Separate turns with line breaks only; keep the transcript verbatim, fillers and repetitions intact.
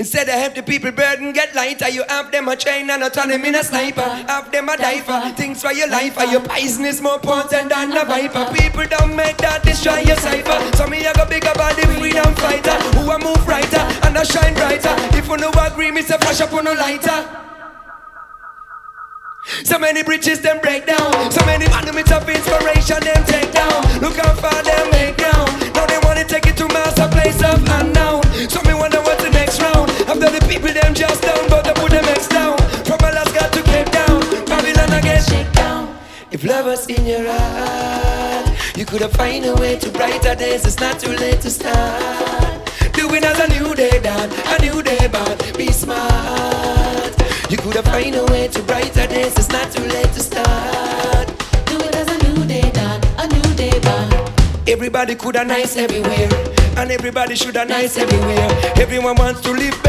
Instead of help the people burden get lighter, you have them a train and a turn them in a sniper. Have them a diver, things for your life. Your poison is more potent than a viper. People don't make that destroy your cipher. So me I go big about the freedom fighter, who a move brighter and a shine brighter. If you no agree, me say flash up on no lighter. So many bridges them break down, so many monuments of inspiration them take down. Look how far them make down. Now they wanna take it to master place of unknown. So me wonder what's the next round. After the people them just down, but they put them X down. From Alaska to Cape Town, Babylon again shake down. If love was in your heart, you could have find a way to brighter days. It's not too late to start. Do it as a new day, dad, a new day, bad. Be smart. You could have find a way to brighter days. It's not too late to start.
Do it as a new day, dad, a new day, bad.
Everybody could have nice everywhere, and everybody should have nice everywhere. Everyone wants to live better.